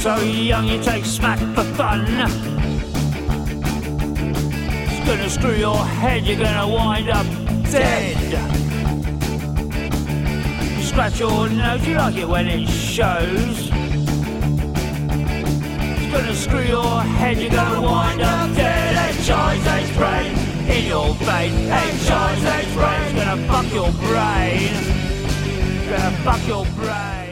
so young you take smack for fun. It's gonna screw your head, you're gonna wind up dead. You scratch your nose, you like it when it shows. It's gonna screw your head, you're gonna wind up dead. HIV brain in your vein. HIV brain's gonna fuck your brain. Gonna fuck your brain.